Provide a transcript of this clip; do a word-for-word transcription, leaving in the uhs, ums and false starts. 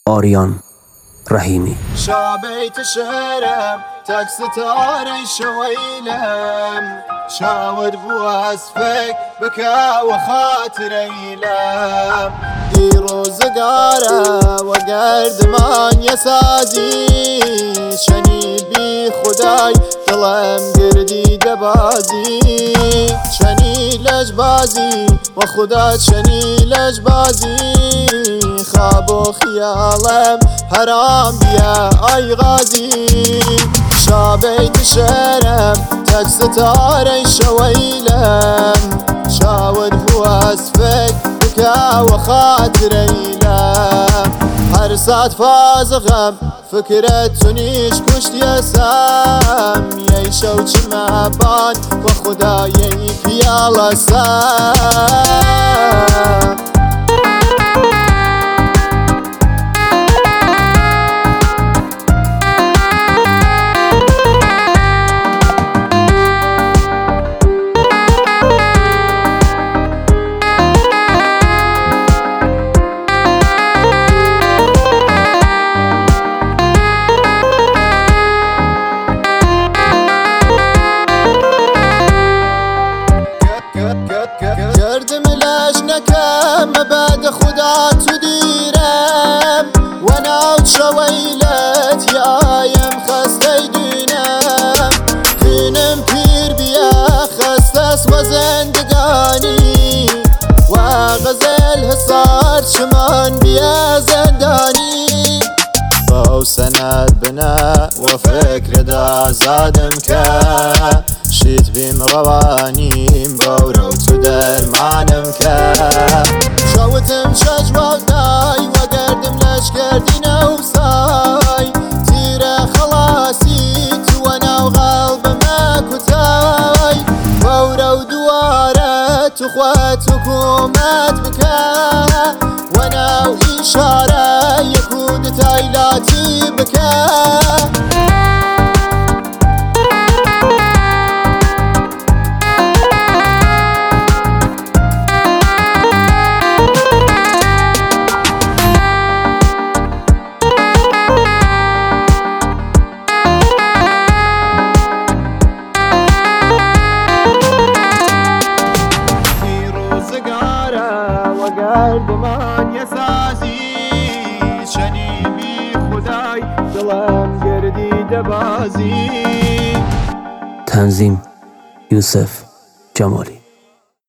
آریان رحیمی. شابيت شرم تاك ستاري شويلم شاور بواسفك بكا وخاطري لم ديروز قارة وقرد من يسازي شني بي خداي دلم قردي دبازي شني لجبازي وخدات شني لجبازي خابو خيالم حرام بيا اي غازي شابيت شرم تاك ستاري شويلم شاور بواسفك بكا وخاطري لم حرسات فازغم فكرة تنيش كشت يسام يشو ما بان وخدا يك يا سام. گردم لش نکم بعد خدا تو دیرم و ناو شویلت یایم خسته دینم کنم پیر بیا خستس و زندگانی و غزل حصار شمان بیا زندانی باو سند بنا و فکر دا زادم که شيت بيم روانيم قورو تدر معنم كا شوتم شجوة داي وقردم لش كردينا وساي تيرا خلاصي توانا وغالب ما كتاي قورو دوارت وخوات حكومات بكا وانا وإشارة يكون تايلاتي بكا قلب من يسازي شني بي خداي دلم قردي دبازي. تنظیم یوسف جمالی.